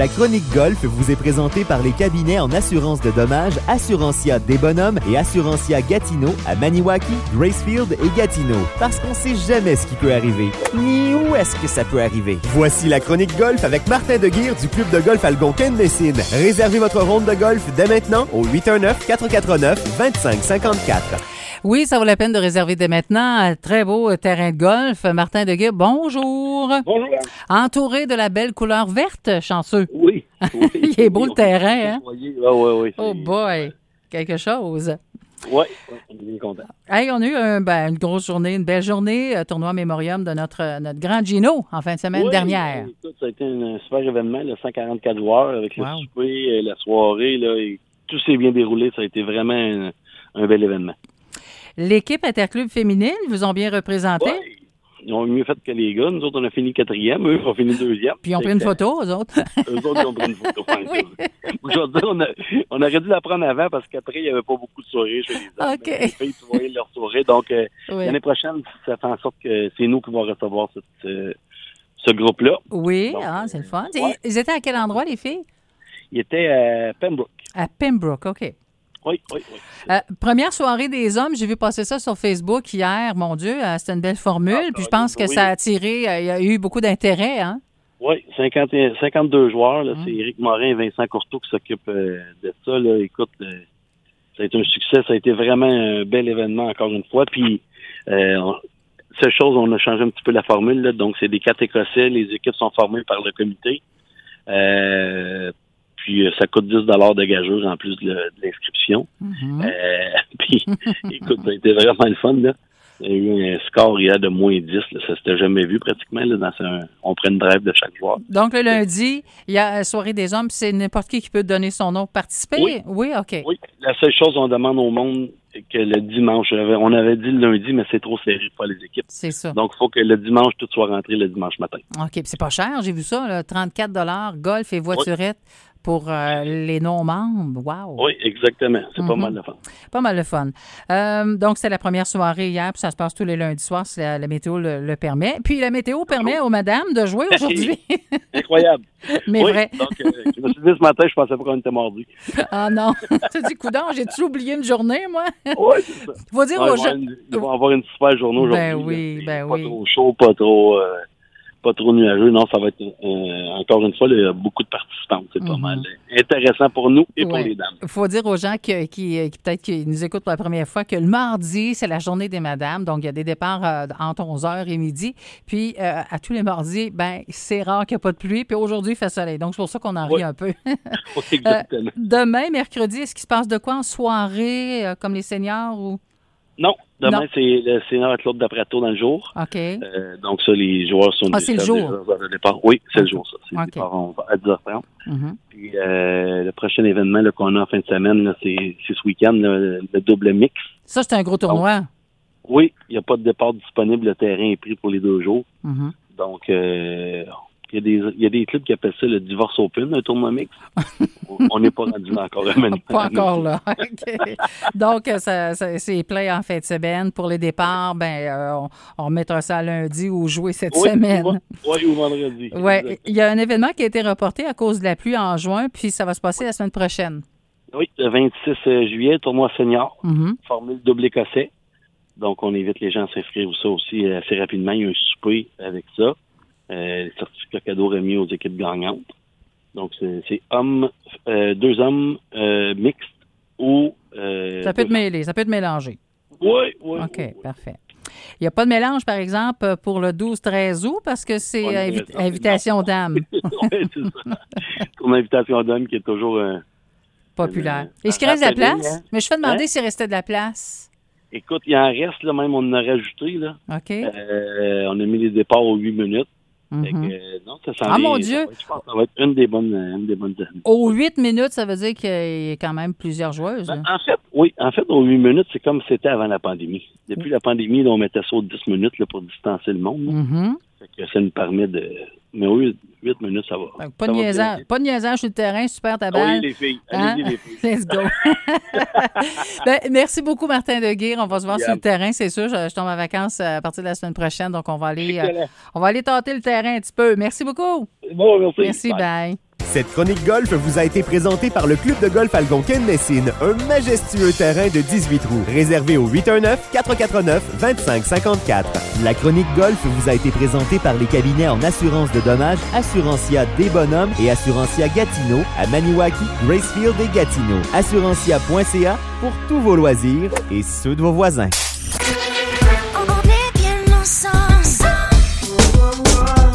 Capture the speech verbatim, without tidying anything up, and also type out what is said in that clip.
La chronique golf vous est présentée par les cabinets en assurance de dommages Assurantia des Bonhommes et Assurantia Gatineau à Maniwaki, Gracefield et Gatineau. Parce qu'on sait jamais ce qui peut arriver, ni où est-ce que ça peut arriver. Voici la chronique golf avec Martin Deguire du club de golf Algonquin-Messine. Réservez votre ronde de golf dès maintenant au huit un neuf, quatre quatre neuf, deux cinq cinq quatre. Oui, ça vaut la peine de réserver dès maintenant. Un très beau terrain de golf. Martin Deguire, bonjour. Bonjour. Entouré de la belle couleur verte, chanceux. Oui. oui Il est beau oui, le terrain, hein? Oui, oui, oui. Oh boy, quelque chose. Oui, on est bien content. Hey, on a eu un, ben, une grosse journée, une belle journée, tournoi mémorium de notre, notre grand Gino en fin de semaine oui, dernière. Écoute, ça a été un super événement, là, cent quarante-quatre joueurs avec wow. le souper, la soirée, là, et tout s'est bien déroulé. Ça a été vraiment un, un bel événement. L'équipe interclub féminine vous ont bien représenté? Ouais, ils ont mieux fait que les gars. Nous autres, on a fini quatrième. Eux, ils ont fini deuxième. Puis ils ont pris une photo, eux autres? Eux autres, ils ont pris une photo. oui. Aujourd'hui, on, a, on aurait dû la prendre avant parce qu'après, il n'y avait pas beaucoup de soirées chez les hommes. OK. Les filles, tu voyais leur soirée. Donc, euh, oui. l'année prochaine, ça fait en sorte que c'est nous qui vont recevoir cette, ce, ce groupe-là. Oui, Donc, ah, c'est le fun. Ouais. Ils étaient à quel endroit, les filles? Ils étaient à Pembroke. À Pembroke, OK. Oui, oui, oui. Euh, première soirée des hommes, j'ai vu passer ça sur Facebook hier. Mon Dieu, euh, c'était une belle formule. Ah, puis je pense que oui. ça a attiré, euh, il y a eu beaucoup d'intérêt, hein? Oui, cinquante, cinquante-deux joueurs. Là, mmh. C'est Éric Morin et Vincent Courteau qui s'occupent euh, de ça. Là. Écoute, euh, ça a été un succès. Ça a été vraiment un bel événement, encore une fois. Puis, euh, on, seule chose, on a changé un petit peu la formule. Là. Donc, c'est des quatre Écossais. Les équipes sont formées par le comité. Euh, Puis, ça coûte dix dollars de gageuse en plus de, de l'inscription. Mm-hmm. Euh, puis, écoute, ça a été vraiment le fun, là. Il y a eu un score hier de moins dix. Là. Ça s'était jamais vu pratiquement. Là, dans un, on prend une drive de chaque joueur. Donc, le lundi, il y a la soirée des hommes. C'est n'importe qui qui peut donner son nom pour participer? Oui. Oui, OK. Oui. La seule chose, on demande au monde que le dimanche, on avait dit le lundi, mais c'est trop serré pour les équipes. C'est ça. Donc, il faut que le dimanche, tout soit rentré le dimanche matin. OK. Puis c'est pas cher, j'ai vu ça, là, trente-quatre dollars, golf et voiturette. Oui. Pour euh, les non-membres. Wow! Oui, exactement. C'est mm-hmm. pas mal le fun. Pas mal le fun. Euh, donc, c'est la première soirée hier, puis ça se passe tous les lundis soirs si la, la météo le, le permet. Puis la météo permet aux madames de jouer aujourd'hui. Incroyable. Mais oui, vrai. Donc, euh, je me suis dit ce matin, je pensais pas qu'on était mardi. Ah non! Tu te dis, coudonc, j'ai-tu oublié une journée, moi? Oui, c'est ça. Faut dire ouais, aux gens. Ils vont avoir une super journée aujourd'hui. Ben oui, ben pas oui. Pas trop chaud, pas trop... Euh... pas trop nuageux. Non, ça va être, euh, encore une fois, il y a beaucoup de participantes. C'est mm-hmm. pas mal intéressant pour nous et ouais. pour les dames. Il faut dire aux gens qui, qui, qui peut-être qui nous écoutent pour la première fois que le mardi, c'est la journée des madames. Donc, il y a des départs euh, entre onze heures et midi. Puis, euh, à tous les mardis, ben c'est rare qu'il n'y a pas de pluie. Puis aujourd'hui, il fait soleil. Donc, c'est pour ça qu'on en rit oui. un peu. oui, exactement. euh, demain, mercredi, est-ce qu'il se passe de quoi en soirée, euh, comme les seniors ou... Non, demain, non. c'est le senior à Claude Daprato dans le jour. OK. Euh, donc, ça, les joueurs sont... Ah, c'est le jour? De départ. Oui, c'est okay. le jour, ça. C'est okay. le départ à dix heures trente. Mm-hmm. Puis, euh, le prochain événement là, qu'on a en fin de semaine, là, c'est, c'est ce week-end, là, le double mix. Ça, c'est un gros tournoi? Donc, oui, il n'y a pas de départ disponible. Le terrain est pris pour les deux jours. Mm-hmm. Donc, euh, il y a des, il y a des clubs qui appellent ça le divorce open, un tournoi mix. On n'est pas rendu là encore. Pas encore là. Okay. Donc, ça, ça, c'est play en fin de semaine. Pour les départs, ben, euh, on, on remettra ça lundi ou jouer cette oui, semaine. Oui, ou vendredi. Oui, il y a un événement qui a été reporté à cause de la pluie en juin, puis ça va se passer la semaine prochaine. Oui, le vingt-six juillet, tournoi senior, mm-hmm. formule double écossais. Donc, on invite les gens à s'inscrire ça aussi assez rapidement. Il y a un souper avec ça. Euh, les certificats cadeaux remis aux équipes gagnantes. Donc, c'est, c'est hommes, euh, deux hommes euh, mixtes ou... Euh, ça peut être mêlé, ça peut être mélangé. Oui, oui. OK, oui, oui. Parfait. Il n'y a pas de mélange, par exemple, pour le douze treize août, parce que c'est ouais, invi- ça, invitation d'âme. oui, c'est ça. Ton invitation d'âme qui est toujours... Euh, populaire. Euh, Est-ce qu'il reste de la place? Hein? Mais je fais demander hein? s'il restait de la place. Écoute, il en reste, là, même on en a rajouté. Là. OK. Euh, on a mis les départs aux huit minutes. Mm-hmm. Que, euh, non, ça ah, mon Dieu! Ça va, je pense que ça va être une des bonnes, une des bonnes années. Aux huit minutes, ça veut dire qu'il y a quand même plusieurs joueuses. Ben, en fait, oui. En fait, aux huit minutes, c'est comme c'était avant la pandémie. Depuis la pandémie, là, on mettait ça aux dix minutes là, pour distancer le monde. Mm-hmm. Fait que ça nous permet de... Mais oui, huit minutes, ça va. Donc, pas, ça de niaisage, pas de niaisage sur le terrain, super ta balle. Oui, les filles. Allez-y, hein? Les filles. Let's go. ben, merci beaucoup, Martin Deguire. On va se voir yeah. sur le terrain, c'est sûr. Je, je tombe en vacances à partir de la semaine prochaine, donc on va aller, euh, on va aller tâter le terrain un petit peu. Merci beaucoup. Bon, merci. Merci, bye. bye. Cette chronique golf vous a été présentée par le Club de golf Algonquin-Messine, un majestueux terrain de dix-huit trous, réservé au huit un neuf, quatre quatre neuf, deux cinq cinq quatre. La chronique golf vous a été présentée par les cabinets en assurance de dommages Assurantia des Bonhommes et Assurantia Gatineau à Maniwaki, Gracefield et Gatineau. Assurantia point c a pour tous vos loisirs et ceux de vos voisins.